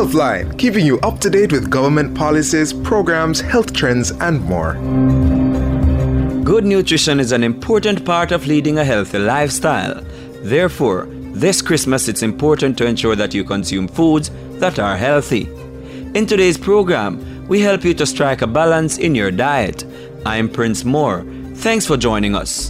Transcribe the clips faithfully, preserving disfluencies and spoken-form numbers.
Healthline, keeping you up to date with government policies, programs, health trends, and more. Good nutrition is an important part of leading a healthy lifestyle. Therefore, this Christmas it's important to ensure that you consume foods that are healthy. In today's program, we help you to strike a balance in your diet. I'm Prince Moore. Thanks for joining us.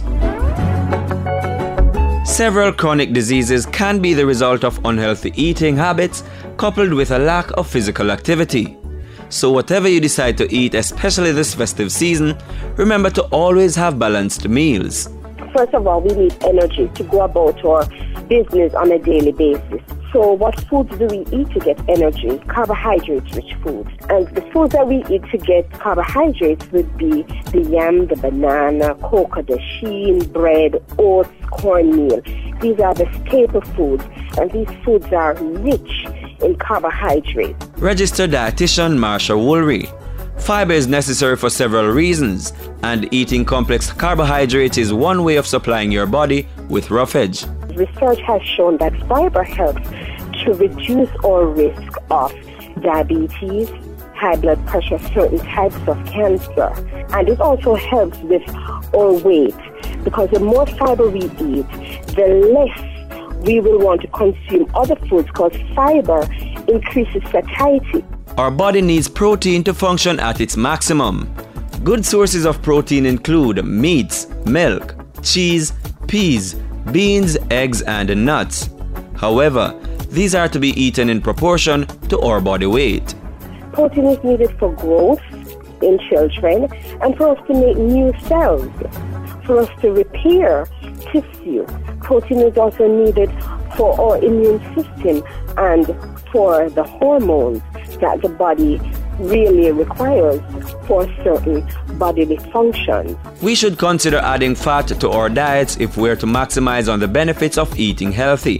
Several chronic diseases can be the result of unhealthy eating habits coupled with a lack of physical activity. So whatever you decide to eat, especially this festive season, remember to always have balanced meals. First of all, we need energy to go about our business on a daily basis. So what foods do we eat to get energy? Carbohydrate-rich foods. And the foods that we eat to get carbohydrates would be the yam, the banana, cocoa, the sheen, bread, oats, cornmeal. These are the staple foods, and these foods are rich in carbohydrates. Registered dietitian Marsha Woolry. Fiber is necessary for several reasons, and eating complex carbohydrates is one way of supplying your body with roughage. Research has shown that fiber helps to reduce our risk of diabetes, high blood pressure, certain types of cancer. And it also helps with our weight, because the more fiber we eat, the less we will want to consume other foods, because fiber increases satiety. Our body needs protein to function at its maximum. Good sources of protein include meats, milk, cheese, peas, beans, eggs, and nuts. However, these are to be eaten in proportion to our body weight. Protein is needed for growth in children and for us to make new cells, for us to repair tissue. Protein is also needed for our immune system and for the hormones that the body really requires for certain bodily functions. We should consider adding fat to our diets if we're to maximize on the benefits of eating healthy.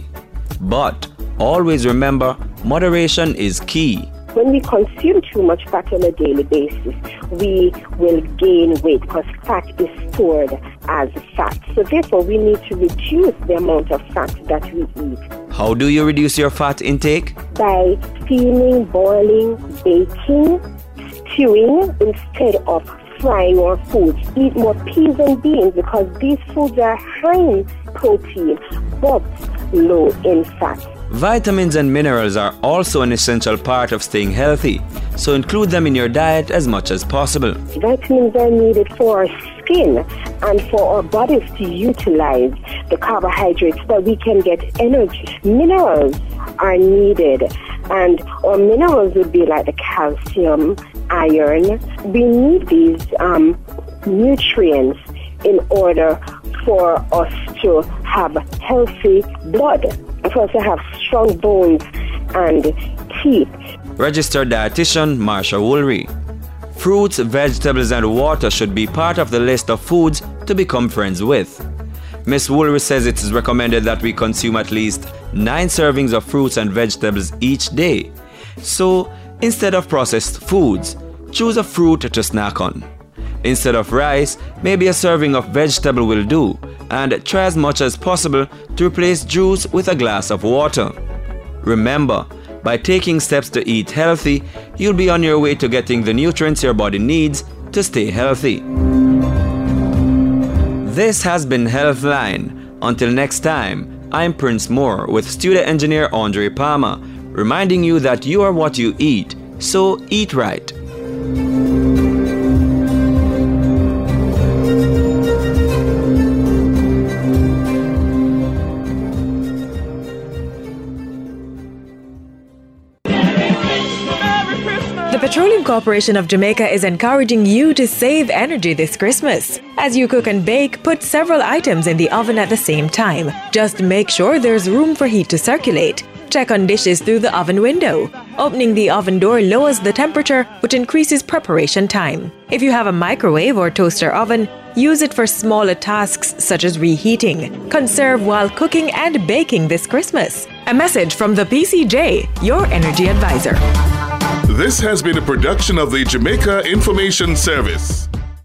But always remember, moderation is key. When we consume too much fat on a daily basis, we will gain weight because fat is stored as fat. So therefore, we need to reduce the amount of fat that we eat. How do you reduce your fat intake? By steaming, boiling, baking, stewing instead of frying our foods. Eat more peas and beans because these foods are high in protein but low in fat. Vitamins and minerals are also an essential part of staying healthy, so include them in your diet as much as possible. Vitamins are needed for our skin and for our bodies to utilize the carbohydrates so that we can get energy. Minerals are needed, and our minerals would be like the calcium, iron. We need these um, nutrients in order for us to have healthy blood, for us to have strong bones and teeth. Registered dietitian Marsha Woolry. Fruits, vegetables, and water should be part of the list of foods to become friends with. Miss Woolry says it is recommended that we consume at least nine servings of fruits and vegetables each day. So, instead of processed foods, choose a fruit to snack on. Instead of rice, maybe a serving of vegetable will do, and try as much as possible to replace juice with a glass of water. Remember, by taking steps to eat healthy, you'll be on your way to getting the nutrients your body needs to stay healthy. This has been Healthline. Until next time, I'm Prince Moore with studio engineer Andre Palmer, reminding you that you are what you eat, so eat right. The Petroleum Corporation of Jamaica is encouraging you to save energy this Christmas. As you cook and bake, put several items in the oven at the same time. Just make sure there's room for heat to circulate. Check on dishes through the oven window. Opening the oven door lowers the temperature, which increases preparation time. If you have a microwave or toaster oven, use it for smaller tasks such as reheating. Conserve while cooking and baking this Christmas. A message from the P C J, your energy advisor. This has been a production of the Jamaica Information Service.